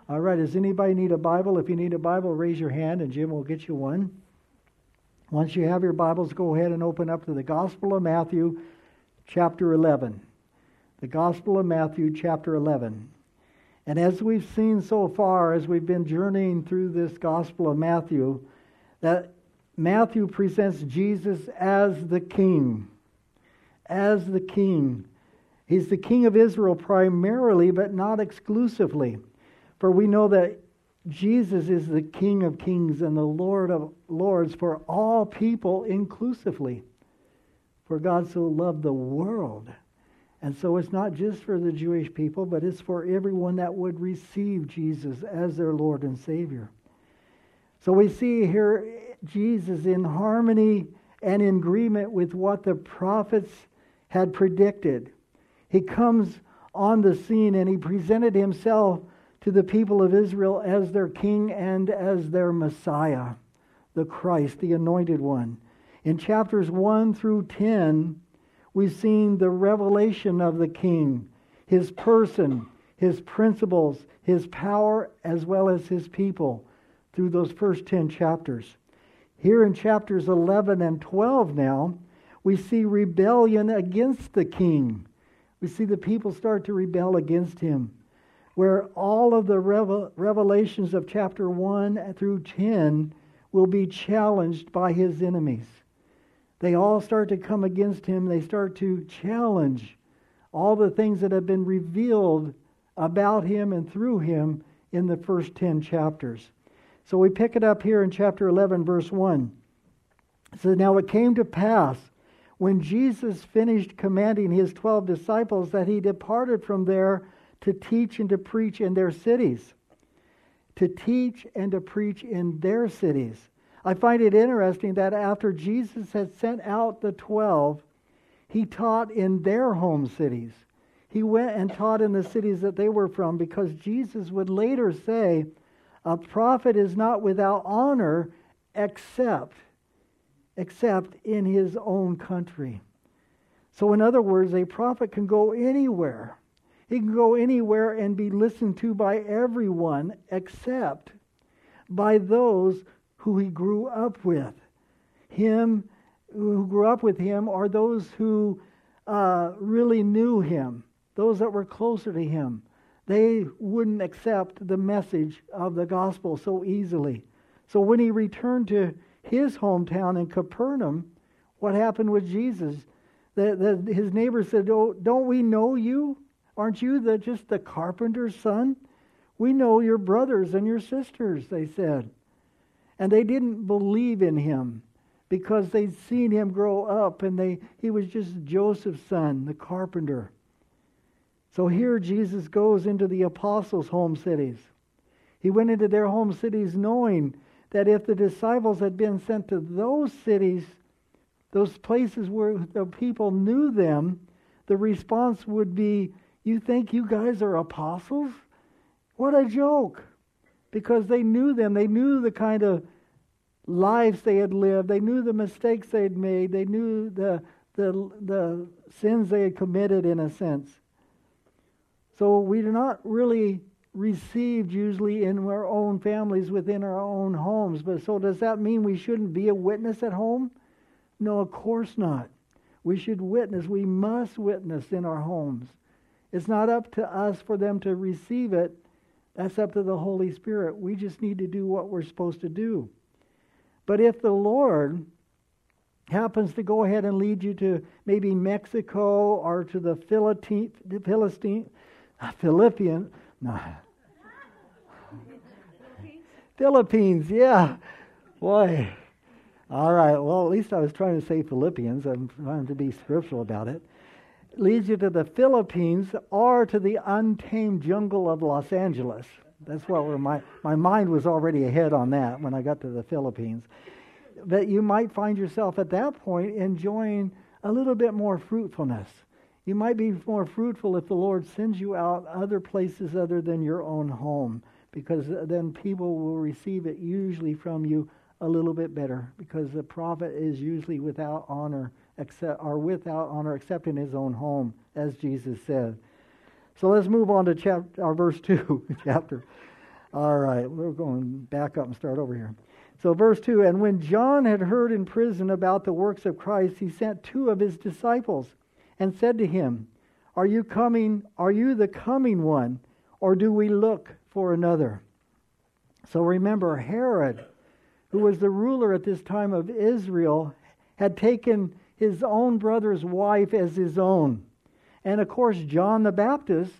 All right, does anybody need a Bible? If you need a Bible, raise your hand and Jim will get you one. Once you have your Bibles, go ahead and open up to the Gospel of Matthew, chapter 11. The Gospel of Matthew, chapter 11. And as we've seen so far, as we've been journeying through this Gospel of Matthew, that Matthew presents Jesus as the King. As the King. He's the King of Israel primarily, but not exclusively. For we know that Jesus is the King of kings and the Lord of lords for all people inclusively. For God so loved the world. And so it's not just for the Jewish people, but it's for everyone that would receive Jesus as their Lord and Savior. So we see here Jesus in harmony and in agreement with what the prophets had predicted. He comes on the scene and he presented himself to the people of Israel as their king and as their Messiah, the Christ, the Anointed One. In chapters 1 through 10, we've seen the revelation of the King, his person, his principles, his power, as well as his people through those first 10 chapters. Here in chapters 11 and 12 now, we see rebellion against the King. We see the people start to rebel against him, where all of the revelations of chapter 1 through 10 will be challenged by his enemies. They all start to come against him. They start to challenge all the things that have been revealed about him and through him in the first 10 chapters. So we pick it up here in chapter 11, verse 1. It says, "Now it came to pass, when Jesus finished commanding his 12 disciples, that he departed from there to teach and to preach in their cities." To teach and to preach in their cities. I find it interesting that after Jesus had sent out the 12, he taught in their home cities. He went and taught in the cities that they were from, because Jesus would later say, a prophet is not without honor except in his own country. So in other words, a prophet can go anywhere. He can go anywhere and be listened to by everyone except by those who he grew up with. Him who grew up with him are those who really knew him, those that were closer to him. They wouldn't accept the message of the gospel so easily. So when he returned to his hometown in Capernaum, what happened with Jesus? His neighbors said, "Oh, don't we know you? Aren't you just the carpenter's son? We know your brothers and your sisters," they said. And they didn't believe in him because they'd seen him grow up and he was just Joseph's son, the carpenter. So here Jesus goes into the apostles' home cities. He went into their home cities knowing that if the disciples had been sent to those cities, those places where the people knew them, the response would be, "You think you guys are apostles? What a joke." Because they knew them. They knew the kind of lives they had lived. They knew the mistakes they had made. They knew the sins they had committed, in a sense. So we do not really received usually in our own families, within our own homes. But so does that mean we shouldn't be a witness at home? No, of course not. We should witness. We must witness in our homes. It's not up to us for them to receive it. That's up to the Holy Spirit. We just need to do what we're supposed to do. But if the Lord happens to go ahead and lead you to maybe Mexico or to the Philippines, yeah. Boy. All right, well, at least I was trying to say Philippians. I'm trying to be scriptural about it. It leads you to the Philippines or to the untamed jungle of Los Angeles. That's what my mind was already ahead on that when I got to the Philippines. But you might find yourself at that point enjoying a little bit more fruitfulness. You might be more fruitful if the Lord sends you out other places other than your own home, because then people will receive it usually from you a little bit better, because the prophet is usually without honor except in his own home, as Jesus said. So let's move on to verse 2, chapter. All right, we're going back up and start over here. So verse 2, and when John had heard in prison about the works of Christ, he sent 2 of his disciples and said to him, Are you the coming one, or do we look for another? So remember, Herod, who was the ruler at this time of Israel, had taken his own brother's wife as his own. And of course, John the Baptist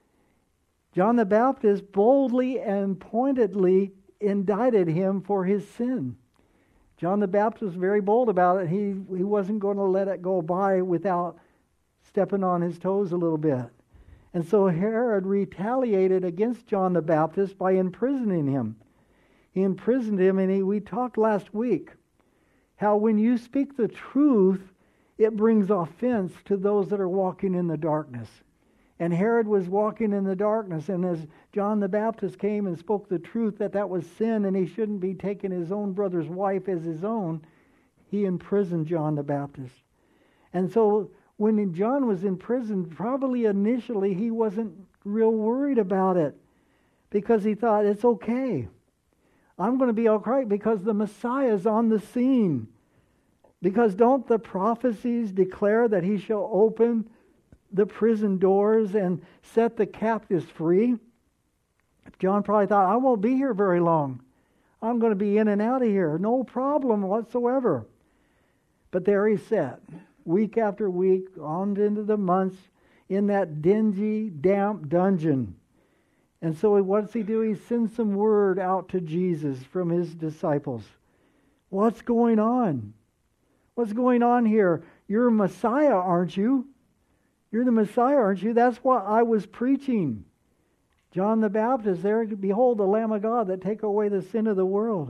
boldly and pointedly indicted him for his sin. John the Baptist was very bold about it. He wasn't going to let it go by without stepping on his toes a little bit. And so Herod retaliated against John the Baptist by imprisoning him. He imprisoned him, and we talked last week how when you speak the truth, it brings offense to those that are walking in the darkness. And Herod was walking in the darkness, and as John the Baptist came and spoke the truth that was sin and he shouldn't be taking his own brother's wife as his own, he imprisoned John the Baptist. And so when John was in prison, probably initially he wasn't real worried about it because he thought, it's okay. I'm going to be all right because the Messiah is on the scene. Because don't the prophecies declare that he shall open the prison doors and set the captives free? John probably thought, I won't be here very long. I'm going to be in and out of here. No problem whatsoever. But there he sat, week after week, on into the months, in that dingy, damp dungeon. And so what does he do? He sends some word out to Jesus from his disciples. What's going on? What's going on here? You're Messiah, aren't you? You're the Messiah, aren't you? That's what I was preaching. John the Baptist, there, behold, the Lamb of God that take away the sin of the world.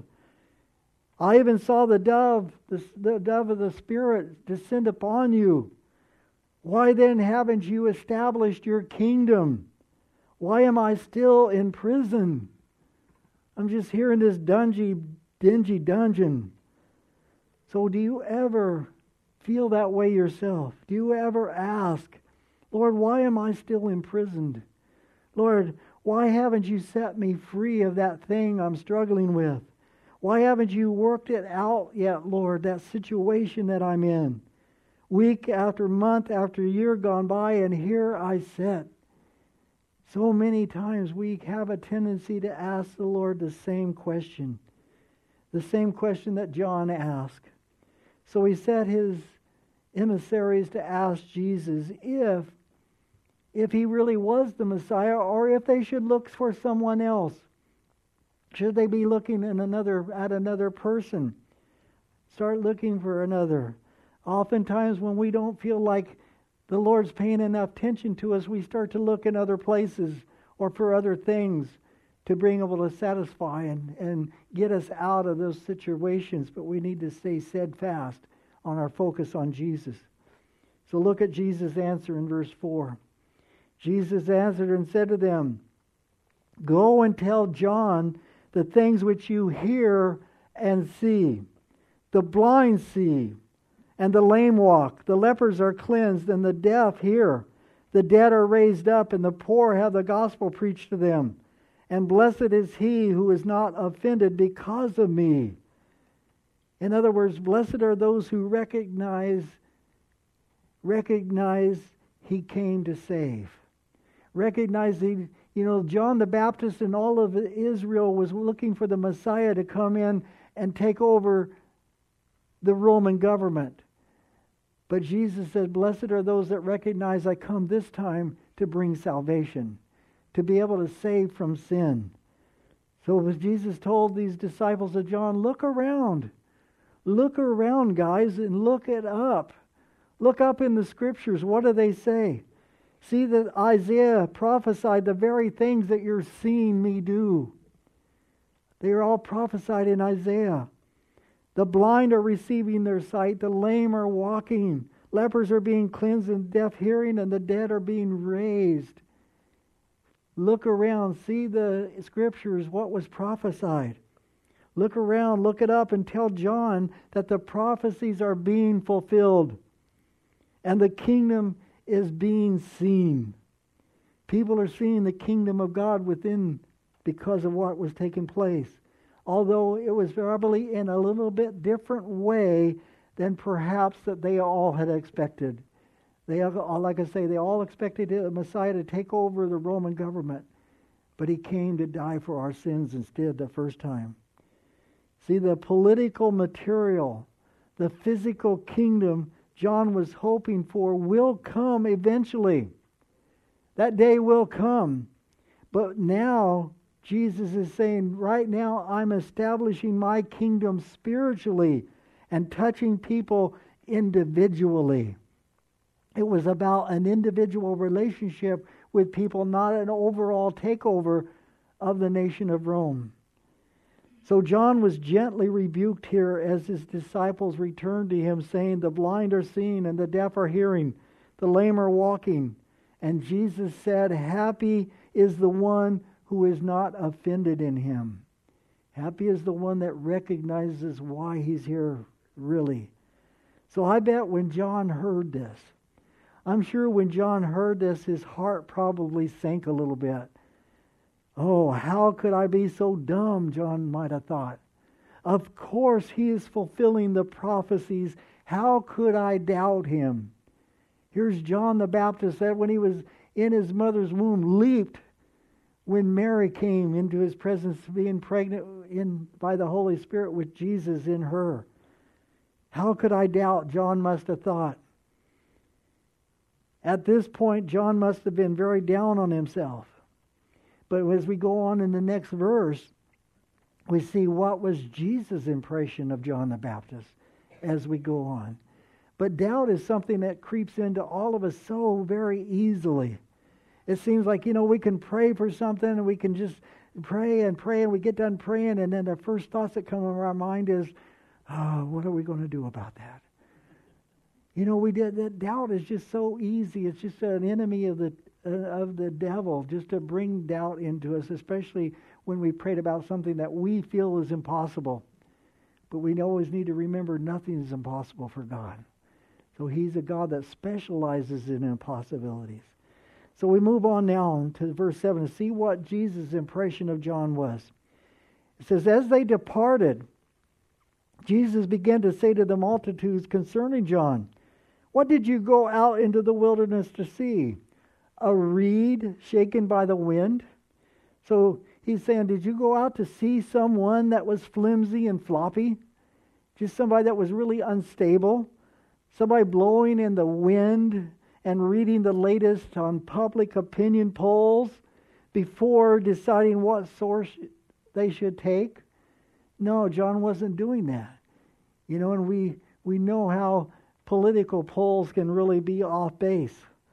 I even saw the dove of the Spirit descend upon you. Why then haven't you established your kingdom? Why am I still in prison? I'm just here in this dingy dungeon. So do you ever feel that way yourself? Do you ever ask, Lord, why am I still imprisoned? Lord, why haven't you set me free of that thing I'm struggling with? Why haven't you worked it out yet, Lord, that situation that I'm in? Week after month after year gone by, and here I sit. So many times we have a tendency to ask the Lord the same question that John asked. So he set his emissaries to ask Jesus if he really was the Messiah, or if they should look for someone else. Should they be looking at another person? Start looking for another. Oftentimes when we don't feel like the Lord's paying enough attention to us, we start to look in other places or for other things to being able to satisfy and get us out of those situations. But we need to stay steadfast on our focus on Jesus. So look at Jesus' answer in verse 4. Jesus answered and said to them, Go and tell John the things which you hear and see. The blind see, and the lame walk. The lepers are cleansed, and the deaf hear. The dead are raised up, and the poor have the gospel preached to them. And blessed is he who is not offended because of me. In other words, blessed are those who recognize he came to save. Recognizing, John the Baptist and all of Israel was looking for the Messiah to come in and take over the Roman government. But Jesus said, blessed are those that recognize I come this time to bring salvation, to be able to save from sin. So as Jesus told these disciples of John, look around. Look around, guys, and look it up. Look up in the Scriptures. What do they say? See that Isaiah prophesied the very things that you're seeing me do. They are all prophesied in Isaiah. The blind are receiving their sight. The lame are walking. Lepers are being cleansed and deaf hearing, and the dead are being raised. Look around. See the Scriptures, what was prophesied. Look around, look it up, and tell John that the prophecies are being fulfilled. And the kingdom is being seen. People are seeing the kingdom of God within because of what was taking place. Although it was probably in a little bit different way than perhaps that they all had expected. They all, like I say, they all expected the Messiah to take over the Roman government. But he came to die for our sins instead the first time. See, the political material, the physical kingdom John was hoping for will come eventually. That day will come. But now, Jesus is saying, right now I'm establishing my kingdom spiritually and touching people individually. It was about an individual relationship with people, not an overall takeover of the nation of Rome. So John was gently rebuked here as his disciples returned to him, saying, the blind are seeing and the deaf are hearing, the lame are walking. And Jesus said, happy is the one who is not offended in him. Happy is the one that recognizes why he's here really. So I bet when John heard this, I'm sure when John heard this, his heart probably sank a little bit. Oh, how could I be so dumb, John might have thought. Of course he is fulfilling the prophecies. How could I doubt him? Here's John the Baptist that when he was in his mother's womb, leaped when Mary came into his presence, being pregnant by the Holy Spirit with Jesus in her. How could I doubt, John must have thought. At this point, John must have been very down on himself. But as we go on in the next verse, we see what was Jesus' impression of John the Baptist as we go on. But doubt is something that creeps into all of us so very easily. It seems like, we can pray for something and we can just pray and we get done praying, and then the first thoughts that come into our mind is, what are we going to do about that? That doubt is just so easy. It's just an enemy of the devil, just to bring doubt into us, especially when we prayed about something that we feel is impossible. But we always need to remember nothing is impossible for God. So he's a God that specializes in impossibilities. So we move on now to verse 7 to see what Jesus' impression of John was. It says, as they departed, Jesus began to say to the multitudes concerning John, what did you go out into the wilderness to see? A reed shaken by the wind? So he's saying, did you go out to see someone that was flimsy and floppy? Just somebody that was really unstable? Somebody blowing in the wind and reading the latest on public opinion polls before deciding what source they should take? No, John wasn't doing that. And we know how political polls can really be off base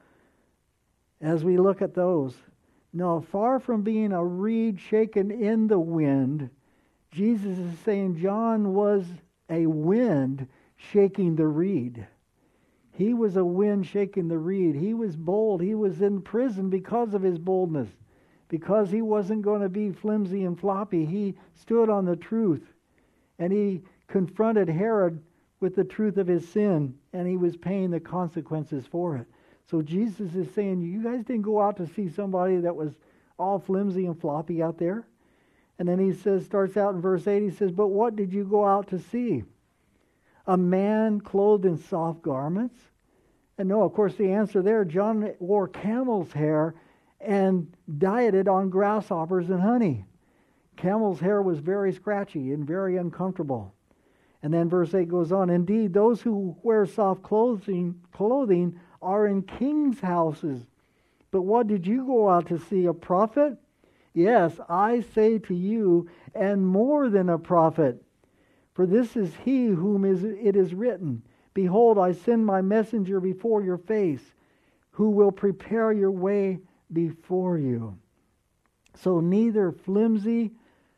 as we look at those. No, far from being a reed shaken in the wind, Jesus is saying John was a wind shaking the reed. He was a wind shaking the reed. He was bold. He was in prison because of his boldness. Because he wasn't going to be flimsy and floppy. He stood on the truth. And he confronted Herod with the truth of his sin. And he was paying the consequences for it. So Jesus is saying, you guys didn't go out to see somebody that was all flimsy and floppy out there. And then he says, starts out in verse 8, he says, but what did you go out to see? A man clothed in soft garments? And no, of course, the answer there, John wore camel's hair and dieted on grasshoppers and honey. Camel's hair was very scratchy and very uncomfortable. And then verse 8 goes on, indeed, those who wear soft clothing are in kings' houses. But what did you go out to see? A prophet? Yes, I say to you, and more than a prophet. For this is he whom it is written, behold, I send my messenger before your face, who will prepare your way before you. So neither a flimsy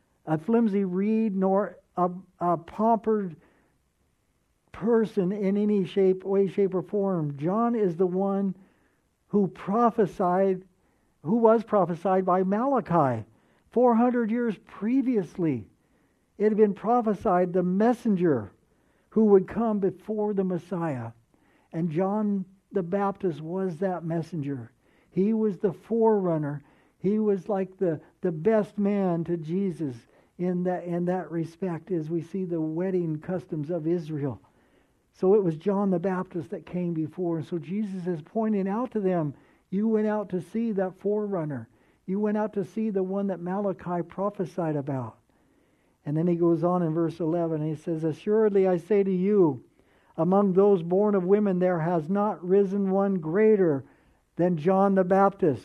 reed nor a pompered person in any way, shape, or form. John is the one who was prophesied by Malachi 400 years previously. It had been prophesied the messenger who would come before the Messiah. And John the Baptist was that messenger. He was the forerunner. He was like the the best man to Jesus in that respect as we see the wedding customs of Israel. So it was John the Baptist that came before. And so Jesus is pointing out to them, you went out to see that forerunner. You went out to see the one that Malachi prophesied about. And then he goes on in verse 11, and he says, assuredly I say to you, among those born of women there has not risen one greater than John the Baptist.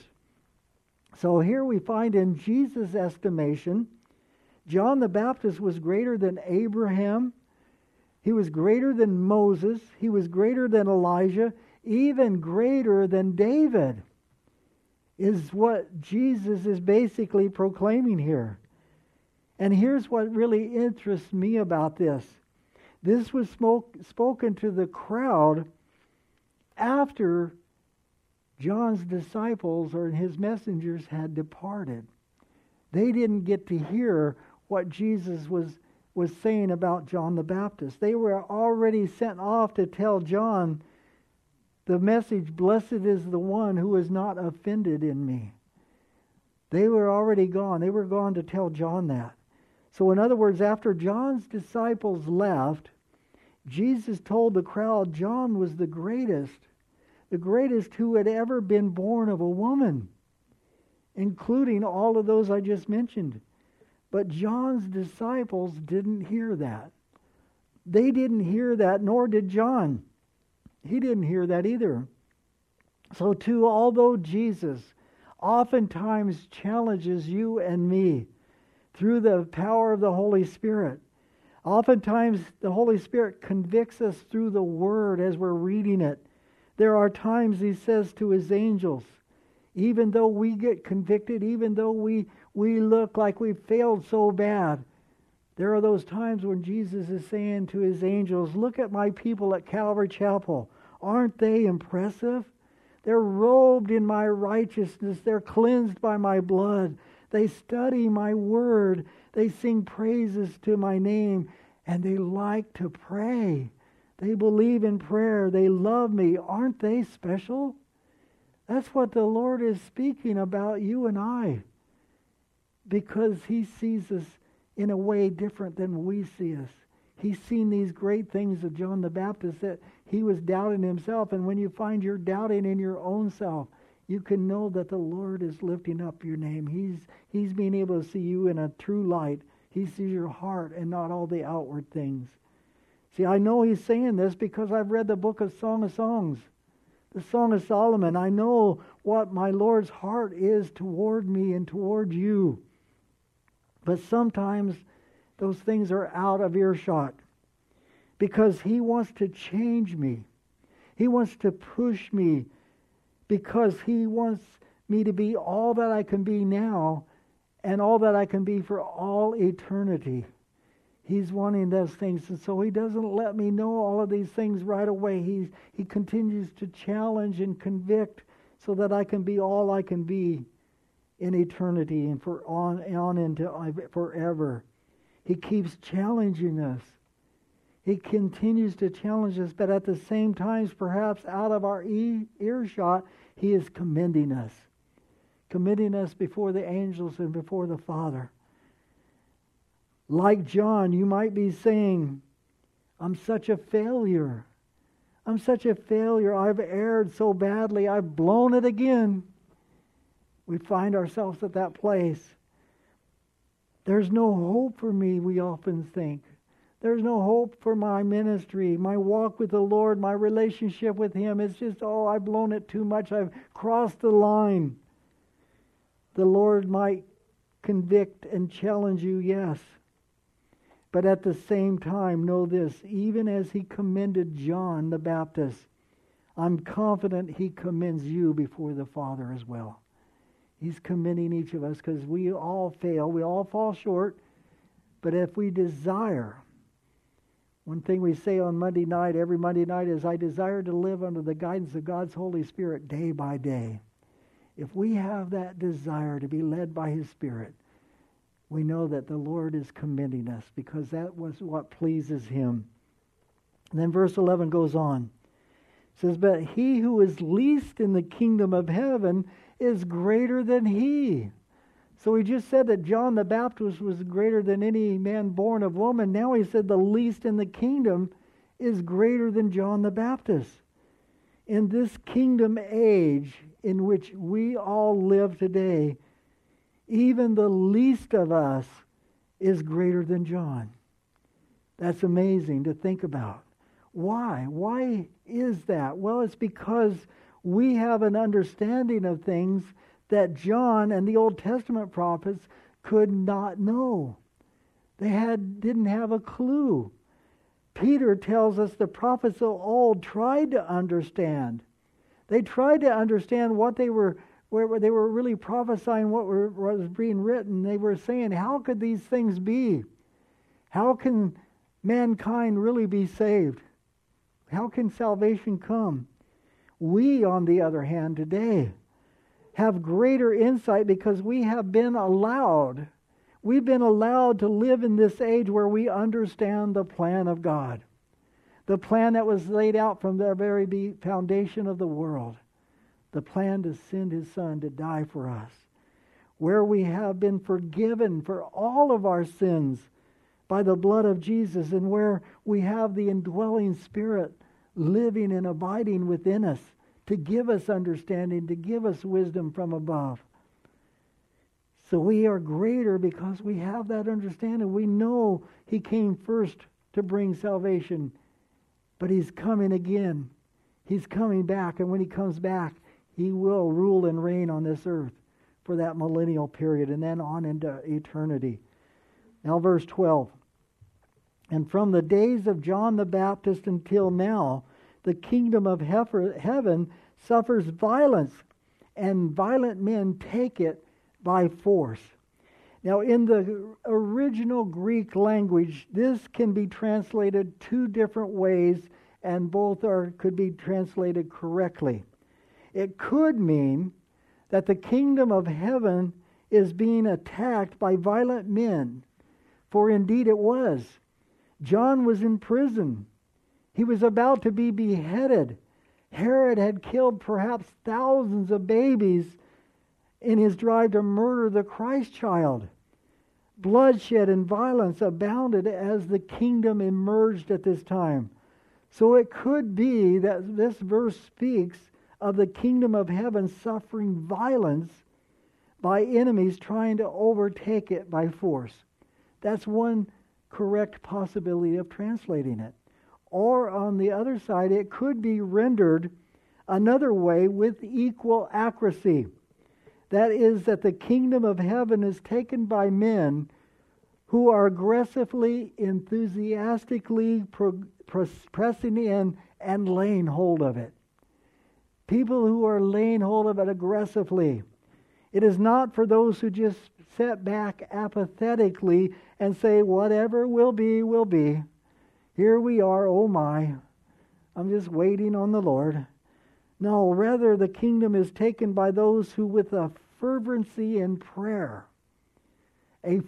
So here we find in Jesus' estimation, John the Baptist was greater than Abraham. He was greater than Moses. He was greater than Elijah. Even greater than David is what Jesus is basically proclaiming here. And here's what really interests me about this. This was spoken to the crowd after John's disciples or his messengers had departed. They didn't get to hear what Jesus was saying about John the Baptist. They were already sent off to tell John the message, blessed is the one who is not offended in me. They were already gone. They were gone to tell John that. So in other words, after John's disciples left, Jesus told the crowd John was the greatest who had ever been born of a woman, including all of those I just mentioned. But John's disciples didn't hear that. They didn't hear that, nor did John. He didn't hear that either. So too, although Jesus oftentimes challenges you and me through the power of the Holy Spirit, oftentimes the Holy Spirit convicts us through the Word as we're reading it. There are times He says to His angels, even though we get convicted, even though we look like we've failed so bad, there are those times when Jesus is saying to His angels, look at my people at Calvary Chapel. Aren't they impressive? They're robed in my righteousness. They're cleansed by my blood. They study my word. They sing praises to my name. And they like to pray. They believe in prayer. They love me. Aren't they special? That's what the Lord is speaking about you and I. Because He sees us in a way different than we see us. He's seen these great things of John the Baptist that he was doubting himself. And when you find you're doubting in your own self, you can know that the Lord is lifting up your name. He's being able to see you in a true light. He sees your heart and not all the outward things. See, I know He's saying this because I've read the book of Song of Songs, the Song of Solomon. I know what my Lord's heart is toward me and toward you. But sometimes those things are out of earshot because He wants to change me. He wants to push me because He wants me to be all that I can be now and all that I can be for all eternity. He's wanting those things, and so He doesn't let me know all of these things right away. He continues to challenge and convict so that I can be all I can be in eternity and on into forever. He keeps challenging us. He continues to challenge us, but at the same time, perhaps out of our earshot, He is commending us before the angels and before the Father. Like John, you might be saying, I'm such a failure. I'm such a failure. I've erred so badly. I've blown it again. We find ourselves at that place. There's no hope for me, we often think. There's no hope for my ministry, my walk with the Lord, my relationship with Him. It's just, I've blown it too much. I've crossed the line. The Lord might convict and challenge you, yes. But at the same time, know this, even as He commended John the Baptist, I'm confident He commends you before the Father as well. He's commending each of us because we all fail. We all fall short. But if we desire, one thing we say on Monday night, every Monday night, is I desire to live under the guidance of God's Holy Spirit day by day. If we have that desire to be led by His Spirit, we know that the Lord is commending us because that was what pleases Him. And then verse 11 goes on. It says, but he who is least in the kingdom of heaven is greater than he. So he just said that John the Baptist was greater than any man born of woman. Now he said the least in the kingdom is greater than John the Baptist. In this kingdom age in which we all live today, even the least of us is greater than John. That's amazing to think about. Why? Why is that? Well, it's because we have an understanding of things that John and the Old Testament prophets could not know. They didn't have a clue. Peter tells us the prophets of old tried to understand. They tried to understand what they were really prophesying, what was being written. They were saying, how could these things be? How can mankind really be saved? How can salvation come? We, on the other hand, today have greater insight because we've been allowed to live in this age where we understand the plan of God. The plan that was laid out from the very foundation of the world. The plan to send His Son to die for us. Where we have been forgiven for all of our sins by the blood of Jesus, and where we have the indwelling Spirit living and abiding within us to give us understanding, to give us wisdom from above. So we are greater because we have that understanding. We know He came first to bring salvation, but He's coming again. He's coming back, and when He comes back, He will rule and reign on this earth for that millennial period and then on into eternity. Now verse 12. And from the days of John the Baptist until now, the kingdom of heaven suffers violence, and violent men take it by force. Now, in the original Greek language, this can be translated two different ways, and both could be translated correctly. It could mean that the kingdom of heaven is being attacked by violent men, for indeed it was. John was in prison. He was about to be beheaded. Herod had killed perhaps thousands of babies in his drive to murder the Christ child. Bloodshed and violence abounded as the kingdom emerged at this time. So it could be that this verse speaks of the kingdom of heaven suffering violence by enemies trying to overtake it by force. That's one correct possibility of translating it. Or on the other side, it could be rendered another way with equal accuracy. That is, that the kingdom of heaven is taken by men who are aggressively, enthusiastically pressing in and laying hold of it. People who are laying hold of it aggressively. It is not for those who just sit back apathetically and say, whatever will be, will be. Here we are, oh my, I'm just waiting on the Lord. No, rather the kingdom is taken by those who with a fervency in prayer, and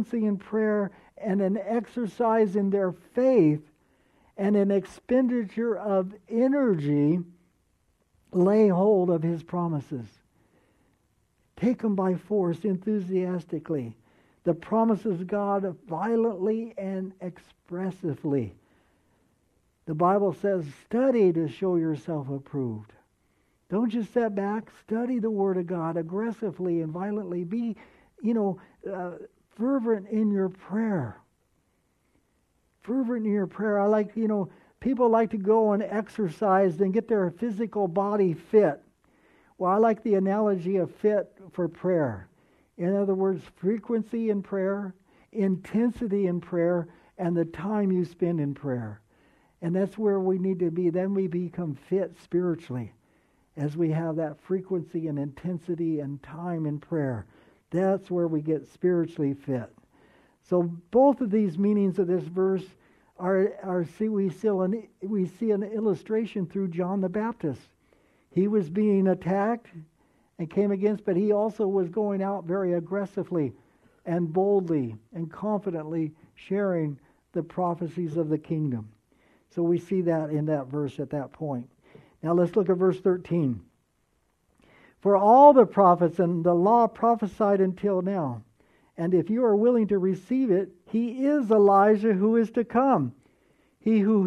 an exercise in their faith and an expenditure of energy, lay hold of His promises. Take them by force, enthusiastically. The promises of God violently and expressively. The Bible says, study to show yourself approved. Don't just sit back. Study the Word of God aggressively and violently. Be, fervent in your prayer. Fervent in your prayer. People like to go and exercise and get their physical body fit. Well, I like the analogy of fit for prayer. In other words, frequency in prayer, intensity in prayer, and the time you spend in prayer. And that's where we need to be. Then we become fit spiritually as we have that frequency and intensity and time in prayer. That's where we get spiritually fit. So both of these meanings of this verse we see an illustration through John the Baptist. He was being attacked and came against, but he also was going out very aggressively and boldly and confidently sharing the prophecies of the kingdom. So we see that in that verse at that point. Now let's look at verse 13. For all the prophets and the law prophesied until now. And if you are willing to receive it, he is Elijah who is to come. He who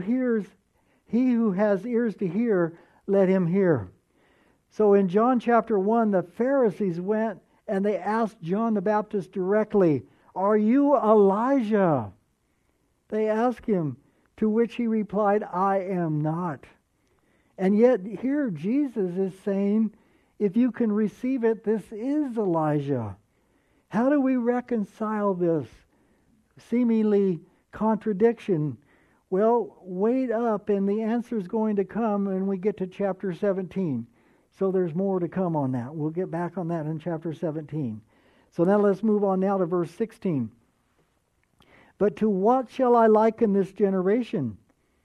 has ears to hear, let him hear. So in John chapter 1, the Pharisees went and they asked John the Baptist directly, "Are you Elijah?" They asked him, to which he replied, "I am not." And yet here Jesus is saying, if you can receive it, this is Elijah. How do we reconcile this seemingly contradiction? Well, wait up, and the answer is going to come when we get to chapter 17. So there's more to come on that. We'll get back on that in chapter 17. So now let's move on now to verse 16. But to what shall I liken this generation?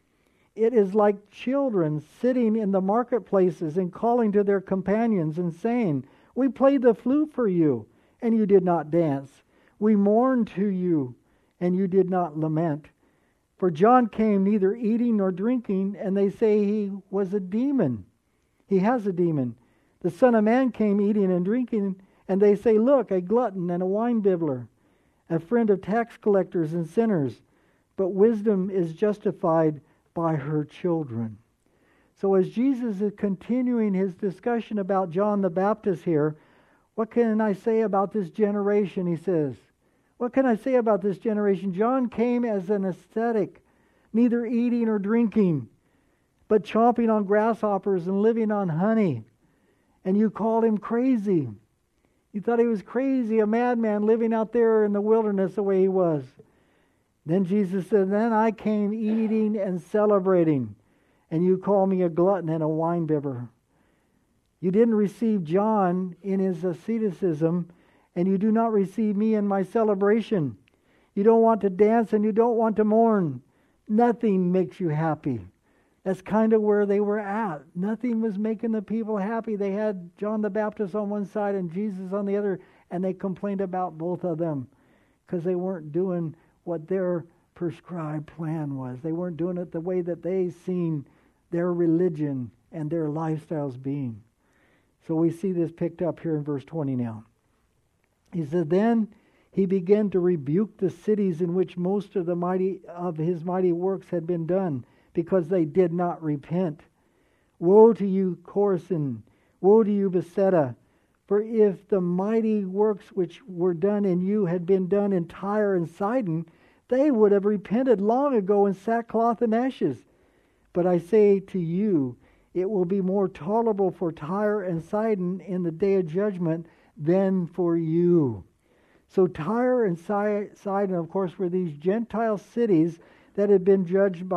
It is like children sitting in the marketplaces and calling to their companions and saying, "We played the flute for you, and you did not dance. We mourned to you, and you did not lament. For John came neither eating nor drinking, and they say he was a demon. He has a demon. The Son of Man came eating and drinking, and they say, look, a glutton and a wine-bibbler, a friend of tax collectors and sinners. But wisdom is justified by her children." So as Jesus is continuing his discussion about John the Baptist here, what can I say about this generation, he says. What can I say about this generation? John came as an ascetic, neither eating or drinking, but chomping on grasshoppers and living on honey. And you called him crazy. You thought he was crazy, a madman living out there in the wilderness the way he was. Then Jesus said, "Then I came eating and celebrating, and you call me a glutton and a wine-bibber." You didn't receive John in his asceticism, and you do not receive me in my celebration. You don't want to dance and you don't want to mourn. Nothing makes you happy. That's kind of where they were at. Nothing was making the people happy. They had John the Baptist on one side and Jesus on the other, and they complained about both of them because they weren't doing what their prescribed plan was. They weren't doing it the way that they seen their religion and their lifestyles being. So we see this picked up here in verse 20 now. He said, "Then he began to rebuke the cities in which most of his mighty works had been done, because they did not repent. Woe to you, Chorazin! Woe to you, Bethsaida! For if the mighty works which were done in you had been done in Tyre and Sidon, they would have repented long ago in sackcloth and ashes. But I say to you, it will be more tolerable for Tyre and Sidon in the day of judgment than for you." So Tyre and Sidon, of course, were these Gentile cities that had been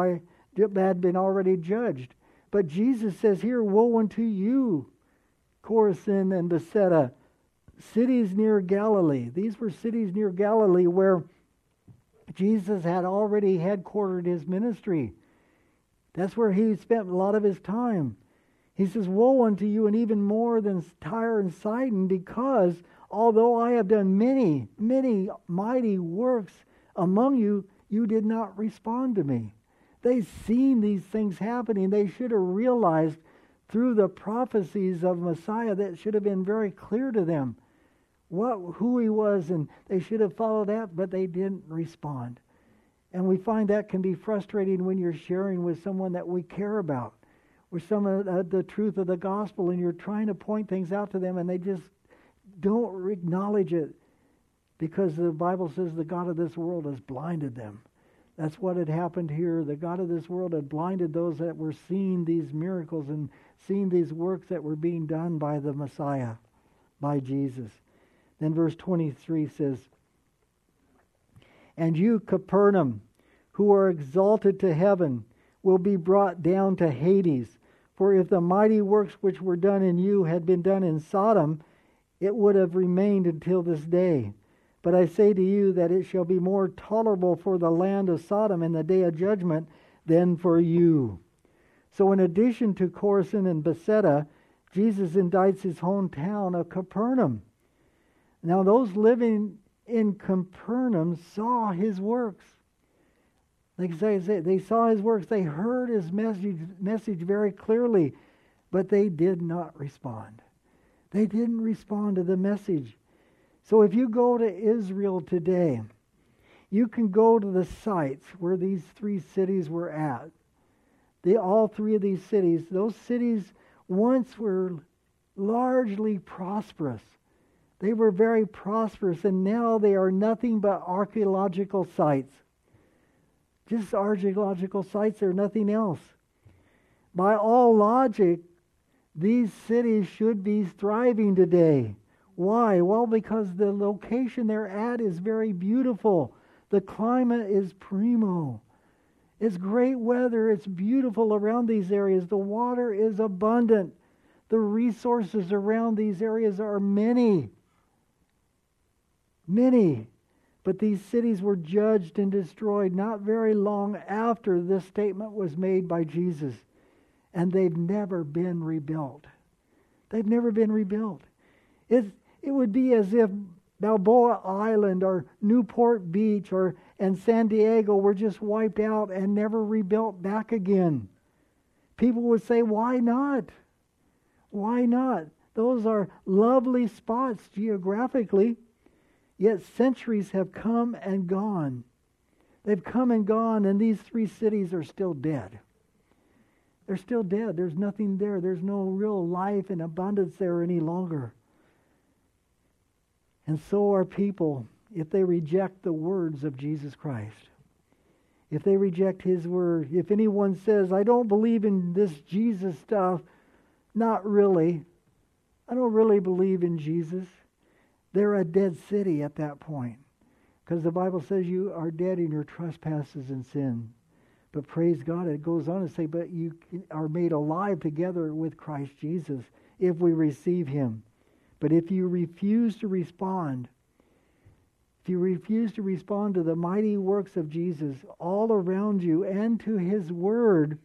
already judged. But Jesus says here, "Woe unto you, Chorazin and Bethsaida, cities near Galilee." These were cities near Galilee where Jesus had already headquartered his ministry. That's where he spent a lot of his time. He says, "Woe unto you, and even more than Tyre and Sidon, because although I have done many, many mighty works among you, you did not respond to me." They've seen these things happening. They should have realized through the prophecies of Messiah that should have been very clear to them who he was, and they should have followed that, but they didn't respond. And we find that can be frustrating when you're sharing with someone that we care about, or some of the truth of the gospel, and you're trying to point things out to them, and they just don't acknowledge it, because the Bible says the God of this world has blinded them. That's what had happened here. The God of this world had blinded those that were seeing these miracles and seeing these works that were being done by the Messiah, by Jesus. Then verse 23 says, "And you, Capernaum, who are exalted to heaven, will be brought down to Hades. For if the mighty works which were done in you had been done in Sodom, it would have remained until this day. But I say to you that it shall be more tolerable for the land of Sodom in the day of judgment than for you." So in addition to Chorazin and Bethsaida, Jesus indicts his hometown of Capernaum. Now those living in Capernaum saw his works. Like I say, they saw his works. They heard his message very clearly, but they did not respond. They didn't respond to the message. So if you go to Israel today, you can go to the sites where these 3 cities were at. All 3 of these cities, those cities once were largely prosperous. They were very prosperous, and now they are nothing but archaeological sites. Just archaeological sites, they're nothing else. By all logic, these cities should be thriving today. Why? Well, because the location they're at is very beautiful. The climate is primo. It's great weather. It's beautiful around these areas. The water is abundant. The resources around these areas are many. Many. But these cities were judged and destroyed not very long after this statement was made by Jesus. And they've never been rebuilt. They've never been rebuilt. It would be as if Balboa Island or Newport Beach and San Diego were just wiped out and never rebuilt back again. People would say, why not? Why not? Those are lovely spots geographically, yet centuries have come and gone. They've come and gone, and these 3 cities are still dead. They're still dead. There's nothing there. There's no real life and abundance there any longer. And so are people if they reject the words of Jesus Christ. If they reject His word. If anyone says, I don't believe in this Jesus stuff, not really. I don't really believe in Jesus. They're a dead city at that point. Because the Bible says you are dead in your trespasses and sin. But praise God, it goes on to say, but you are made alive together with Christ Jesus if we receive Him. But if you refuse to respond, to the mighty works of Jesus all around you and to His Word,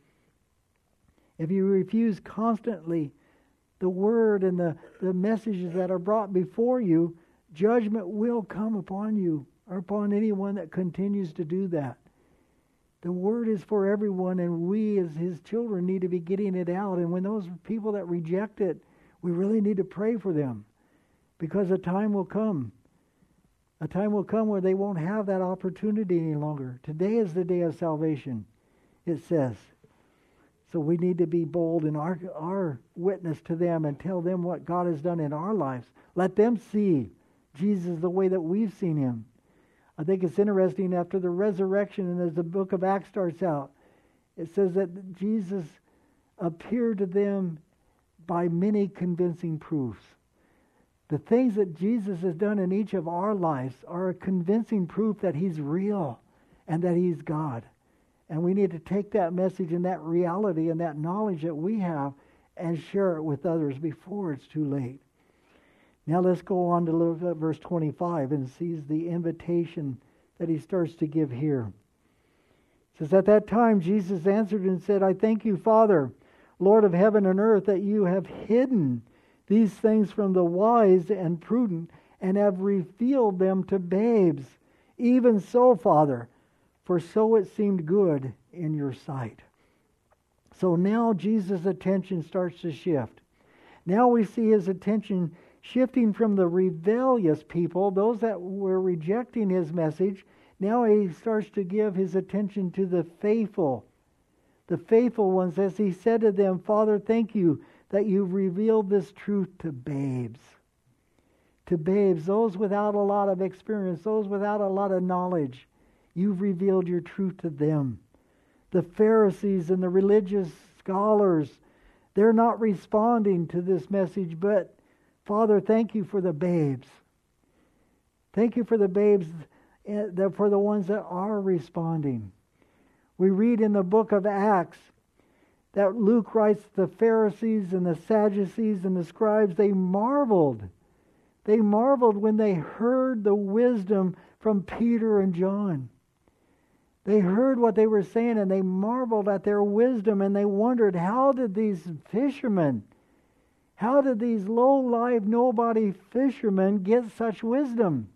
if you refuse constantly the Word and the messages that are brought before you, judgment will come upon you or upon anyone that continues to do that. The Word is for everyone, and we as His children need to be getting it out. And when those people that reject it, we really need to pray for them. Because a time will come. A time will come where they won't have that opportunity any longer. Today is the day of salvation, it says. So we need to be bold in our witness to them and tell them what God has done in our lives. Let them see Jesus the way that we've seen Him. I think it's interesting after the resurrection, and as the book of Acts starts out, it says that Jesus appeared to them by many convincing proofs. The things that Jesus has done in each of our lives are a convincing proof that He's real and that He's God. And we need to take that message and that reality and that knowledge that we have and share it with others before it's too late. Now let's go on to look at verse 25 and sees the invitation that He starts to give here. It says, at that time Jesus answered and said, I thank you, Father, Lord of heaven and earth, that you have hidden these things from the wise and prudent, and have revealed them to babes. Even so, Father, for so it seemed good in your sight. So now Jesus' attention starts to shift. Now we see His attention shifting from the rebellious people, those that were rejecting His message. Now He starts to give His attention to the faithful ones, as He said to them, Father, thank you that you've revealed this truth to babes. To babes, those without a lot of experience, those without a lot of knowledge. You've revealed your truth to them. The Pharisees and the religious scholars, they're not responding to this message, but Father, thank you for the babes. Thank you for the babes, for the ones that are responding. We read in the book of Acts that Luke writes, the Pharisees and the Sadducees and the scribes, they marveled. They marveled when they heard the wisdom from Peter and John. They heard what they were saying and they marveled at their wisdom, and they wondered, how did these fishermen, how did these low-life, nobody fishermen get such wisdom?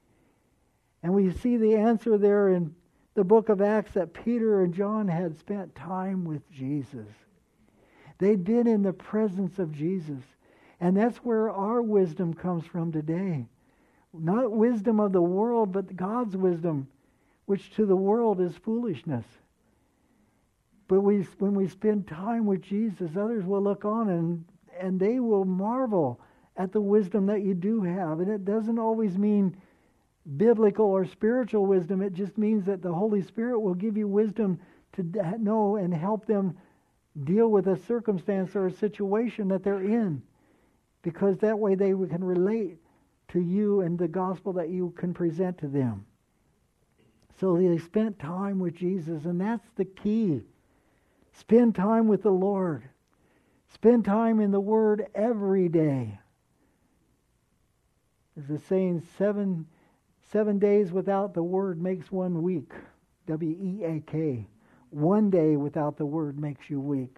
And we see the answer there in the book of Acts, that Peter and John had spent time with Jesus. They'd been in the presence of Jesus. And that's where our wisdom comes from today. Not wisdom of the world, but God's wisdom, which to the world is foolishness. But when we spend time with Jesus, others will look on and they will marvel at the wisdom that you do have. And it doesn't always mean biblical or spiritual wisdom. It just means that the Holy Spirit will give you wisdom to know and help them deal with a circumstance or a situation that they're in. Because that way they can relate to you and the gospel that you can present to them. So they spent time with Jesus, and that's the key. Spend time with the Lord. Spend time in the Word every day. There's a saying, seven days without the Word makes 1 week. W-E-A-K. 1 day without the Word makes you weak.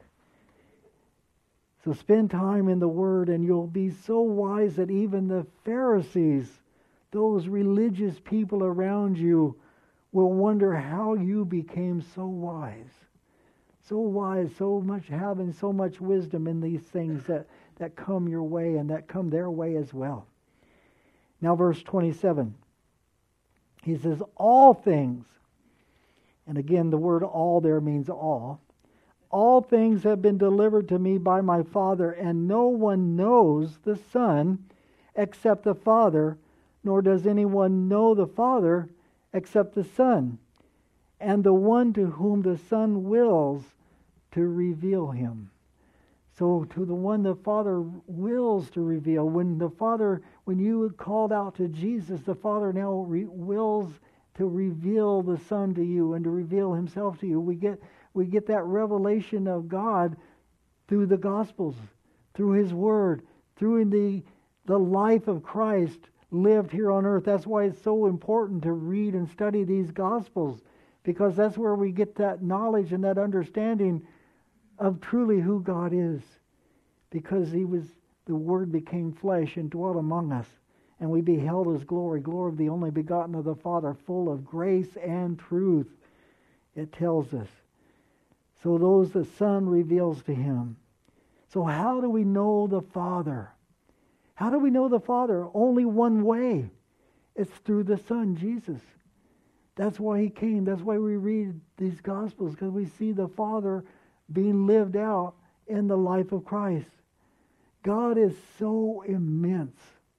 So spend time in the Word, and you'll be so wise that even the Pharisees, those religious people around you, will wonder how you became so wise. So wise, having so much wisdom in these things that come your way and that come their way as well. Now verse 27. He says, all things, and again the word all there means all things have been delivered to me by my Father, and no one knows the Son except the Father, nor does anyone know the Father except the Son, and the one to whom the Son wills to reveal him. So to the one the Father wills to reveal. When you called out to Jesus, the Father now wills to reveal the Son to you and to reveal himself to you. We get that revelation of God through the Gospels, through his Word, through the life of Christ lived here on earth. That's why it's so important to read and study these Gospels, because that's where we get that knowledge and that understanding of truly who God is. Because the Word became flesh and dwelt among us, and we beheld his glory of the only begotten of the Father, full of grace and truth, it tells us. So those the Son reveals to him. So how do we know the Father? How do we know the Father? Only one way. It's through the Son, Jesus. That's why he came. That's why we read these Gospels, because we see the Father being lived out in the life of Christ. God is so immense.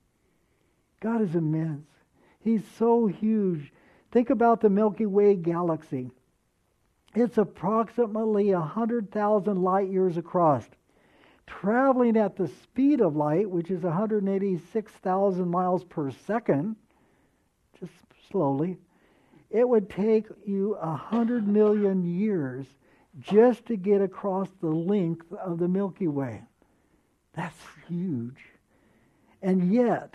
God is immense. He's so huge. Think about the Milky Way galaxy. It's approximately 100,000 light years across. Traveling at the speed of light, which is 186,000 miles per second, just slowly, it would take you 100 million years just to get across the length of the Milky Way. That's huge. And yet,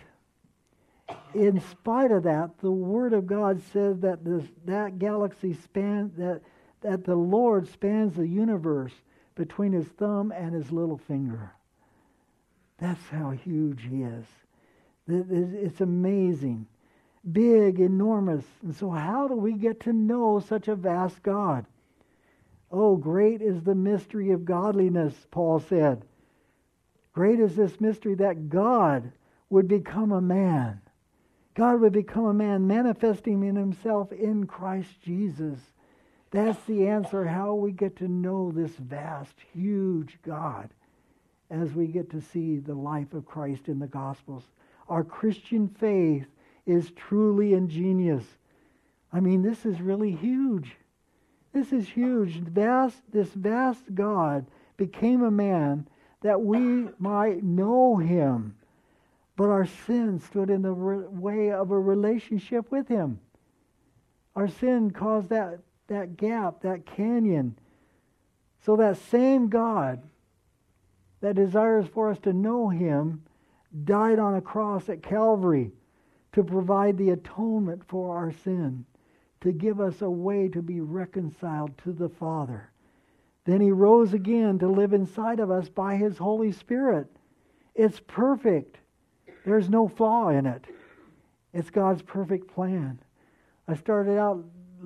in spite of that, the Word of God says that that galaxy that the Lord spans the universe between his thumb and his little finger. That's how huge he is. It's amazing. Big, enormous. And so how do we get to know such a vast God? Oh, great is the mystery of godliness, Paul said. Great is this mystery that God would become a man. God would become a man, manifesting in himself in Christ Jesus. That's the answer, how we get to know this vast, huge God as we get to see the life of Christ in the Gospels. Our Christian faith is truly ingenious. I mean, this is really huge. This is huge. This vast God became a man that we might know him. But our sin stood in the way of a relationship with him. Our sin caused that gap, that canyon. So that same God that desires for us to know him died on a cross at Calvary to provide the atonement for our sin, to give us a way to be reconciled to the Father. Then he rose again to live inside of us by his Holy Spirit. It's perfect. There's no flaw in it. It's God's perfect plan. I started out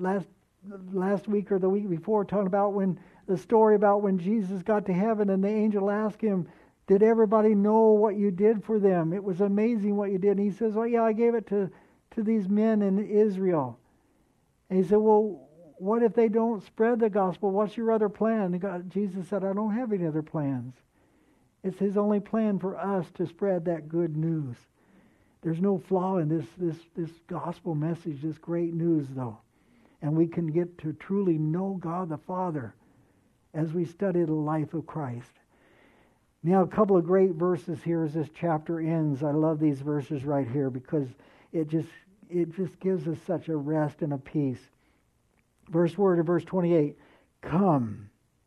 last week or the week before talking about the story about when Jesus got to heaven and the angel asked him, Did everybody know what you did for them? It was amazing what you did. And he says, oh yeah, I gave it to these men in Israel. And he said, well, what if they don't spread the gospel? What's your other plan? Jesus said, I don't have any other plans. It's his only plan for us to spread that good news. There's no flaw in this gospel message, this great news, though. And we can get to truly know God the Father as we study the life of Christ. Now, a couple of great verses here as this chapter ends. I love these verses right here because it just gives us such a rest and a peace. Verse 28, come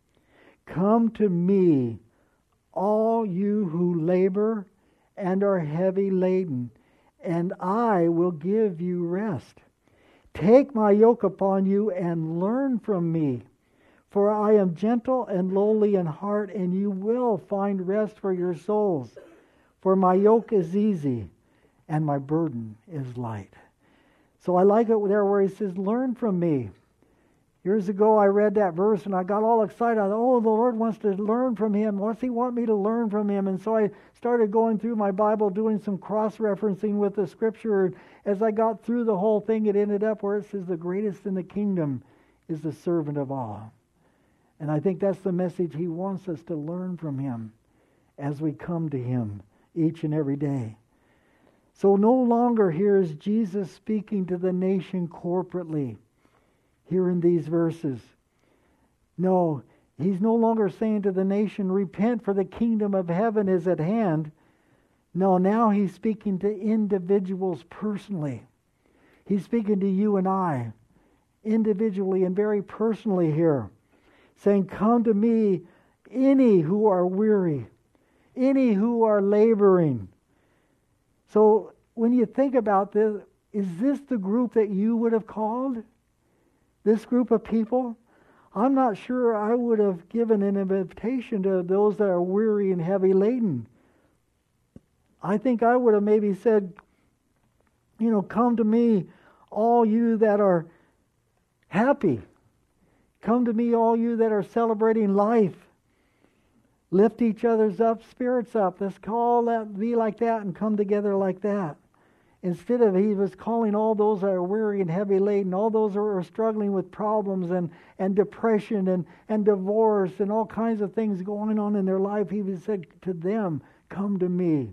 to me, all you who labor and are heavy laden, and I will give you rest. Take my yoke upon you and learn from me, for I am gentle and lowly in heart, and you will find rest for your souls. For my yoke is easy and my burden is light. So I like it there where he says, learn from me. Years ago I read that verse and I got all excited. I thought, oh, the Lord wants to learn from him. What's he want me to learn from him? And so I started going through my Bible, doing some cross-referencing with the Scripture. As I got through the whole thing, it ended up where it says the greatest in the kingdom is the servant of all. And I think that's the message he wants us to learn from him as we come to him each and every day. So no longer here is Jesus speaking to the nation corporately here in these verses. No, he's no longer saying to the nation, repent for the kingdom of heaven is at hand. No, now he's speaking to individuals personally. He's speaking to you and I individually and very personally here, saying, come to me, any who are weary, any who are laboring. So when you think about this, is this the group that you would have called? This group of people? I'm not sure I would have given an invitation to those that are weary and heavy laden. I think I would have maybe said, come to me, all you that are happy. Come to me, all you that are celebrating life. Lift each other's spirits up. Let's call that, be like that, and come together like that. Instead of, he was calling all those that are weary and heavy laden, all those who are struggling with problems and depression and divorce and all kinds of things going on in their life. He said to them, come to me.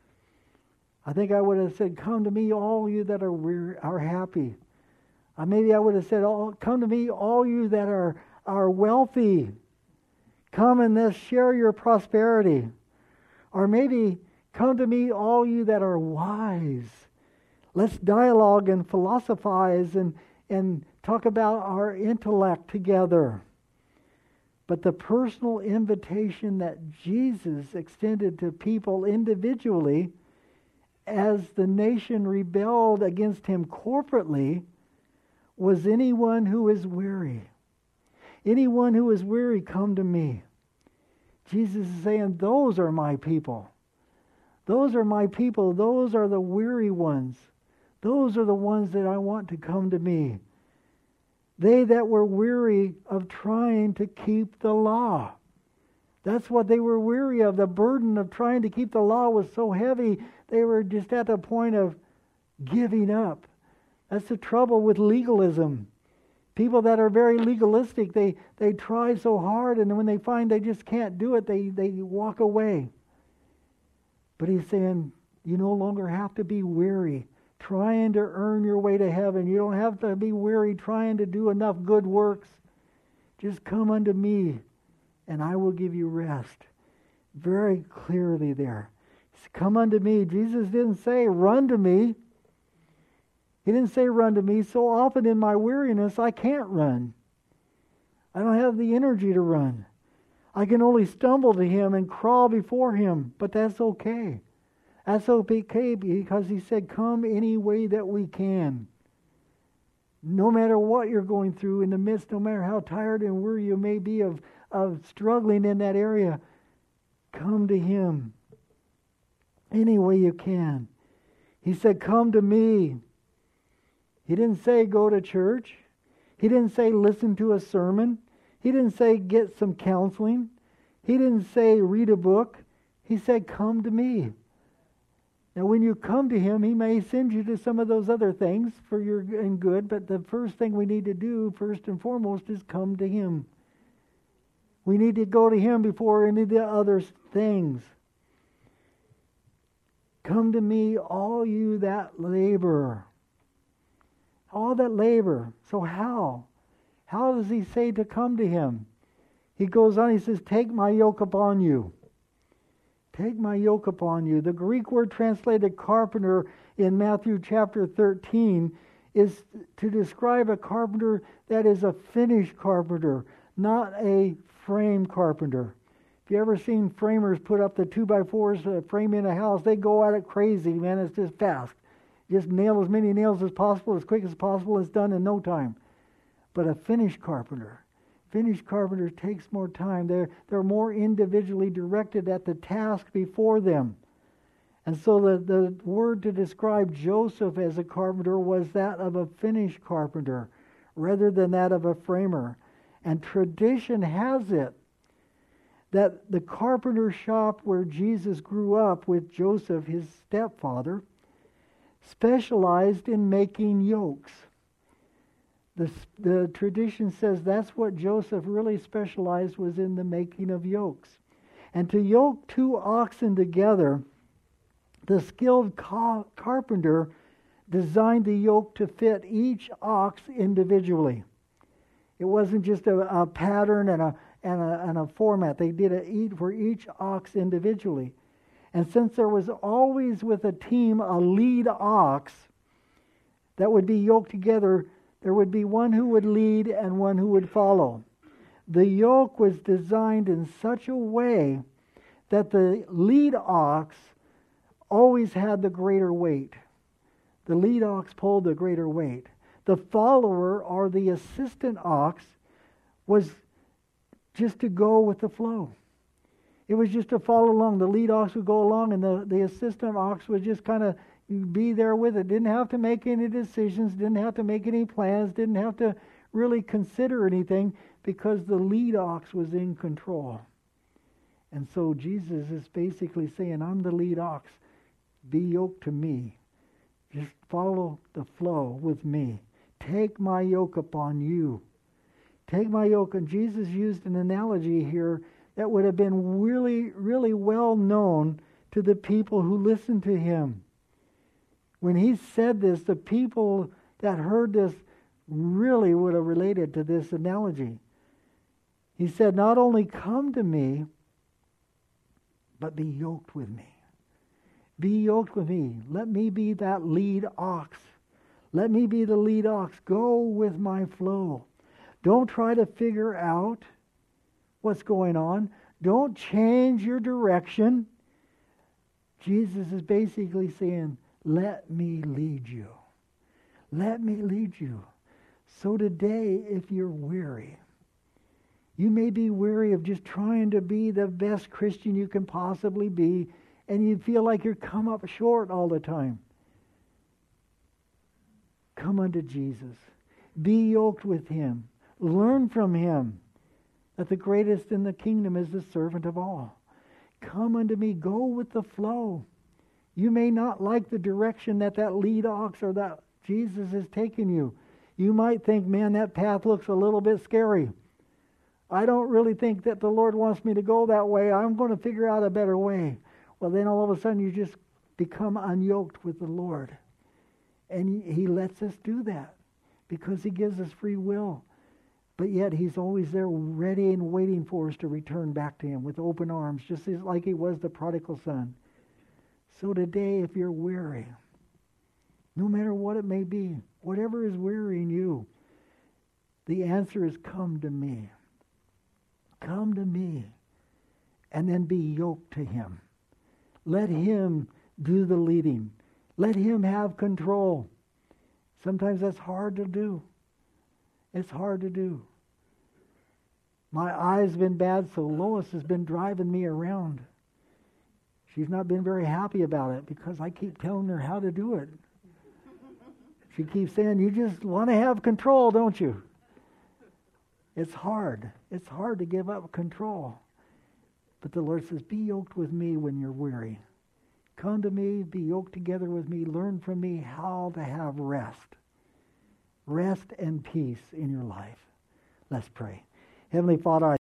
I think I would have said, come to me, all you that are weary, are happy. Maybe I would have said, come to me, all you that are wealthy. Come and let's share your prosperity. Or maybe, come to me, all you that are wise. Let's dialogue and philosophize and talk about our intellect together. But the personal invitation that Jesus extended to people individually as the nation rebelled against him corporately was anyone who is weary. Anyone who is weary, come to me. Jesus is saying, those are my people. Those are my people. Those are the weary ones. Those are the ones that I want to come to me. They that were weary of trying to keep the law. That's what they were weary of. The burden of trying to keep the law was so heavy, they were just at the point of giving up. That's the trouble with legalism. People that are very legalistic, they try so hard, and when they find they just can't do it, they walk away. But he's saying, you no longer have to be weary trying to earn your way to heaven. You don't have to be weary trying to do enough good works. Just come unto me, and I will give you rest. Very clearly there. Come unto me. Jesus didn't say, run to me. He didn't say, run to me. So often in my weariness, I can't run. I don't have the energy to run. I can only stumble to him and crawl before him, but that's okay. That's okay because he said, come any way that we can. No matter what you're going through in the midst, no matter how tired and weary you may be of struggling in that area, come to him any way you can. He said, come to me. He didn't say go to church. He didn't say listen to a sermon. He didn't say get some counseling. He didn't say read a book. He said, come to me. Now, when you come to Him, He may send you to some of those other things for your and good, but the first thing we need to do, first and foremost, is come to Him. We need to go to Him before any of the other things. Come to me, all you that labor. All that labor. So how? How does He say to come to Him? He goes on, He says, take my yoke upon you. Take my yoke upon you. The Greek word translated carpenter in Matthew chapter 13 is to describe a carpenter that is a finished carpenter, not a frame carpenter. If you ever seen framers put up the 2x4s frame in a house, they go at it crazy, man. It's just fast. Just nail as many nails as possible, as quick as possible. It's done in no time. But a finished carpenter takes more time. They're more individually directed at the task before them. And so the word to describe Joseph as a carpenter was that of a finished carpenter rather than that of a framer. And tradition has it that the carpenter shop where Jesus grew up with Joseph, his stepfather, specialized in making yokes. The tradition says that's what Joseph really specialized was in the making of yokes. And to yoke two oxen together, the skilled carpenter designed the yoke to fit each ox individually. It wasn't just a pattern and a format. They did it for each ox individually. And since there was always with a team a lead ox that would be yoked together, there would be one who would lead and one who would follow. The yoke was designed in such a way that the lead ox always had the greater weight. The lead ox pulled the greater weight. The follower, or the assistant ox, was just to go with the flow. It was just to follow along. The lead ox would go along, and the assistant ox would just kind of be there with it. Didn't have to make any decisions, didn't have to make any plans, didn't have to really consider anything, because the lead ox was in control. And so Jesus is basically saying, I'm the lead ox. Be yoked to me. Just follow the flow with me. Take my yoke upon you. Take my yoke. And Jesus used an analogy here that would have been really, really well known to the people who listened to Him. When He said this, the people that heard this really would have related to this analogy. He said, not only come to me, but be yoked with me. Be yoked with me. Let me be that lead ox. Let me be the lead ox. Go with my flow. Don't try to figure out what's going on. Don't change your direction. Jesus is basically saying, let me lead you. Let me lead you. So today, if you're weary, you may be weary of just trying to be the best Christian you can possibly be, and you feel like you're come up short all the time. Come unto Jesus. Be yoked with Him. Learn from Him that the greatest in the kingdom is the servant of all. Come unto me. Go with the flow. You may not like the direction that lead ox or that Jesus is taking you. You might think, man, that path looks a little bit scary. I don't really think that the Lord wants me to go that way. I'm going to figure out a better way. Well, then all of a sudden you just become unyoked with the Lord. And He lets us do that because He gives us free will. But yet He's always there ready and waiting for us to return back to Him with open arms, just like He was the prodigal son. So today, if you're weary, no matter what it may be, whatever is wearying you, the answer is come to me. Come to me. And then be yoked to Him. Let Him do the leading. Let Him have control. Sometimes that's hard to do. It's hard to do. My eye's been bad, so Lois has been driving me around. She's not been very happy about it because I keep telling her how to do it. She keeps saying, you just want to have control, don't you? It's hard. It's hard to give up control. But the Lord says, be yoked with me when you're weary. Come to me, be yoked together with me, learn from me how to have rest. Rest and peace in your life. Let's pray. Heavenly Father, I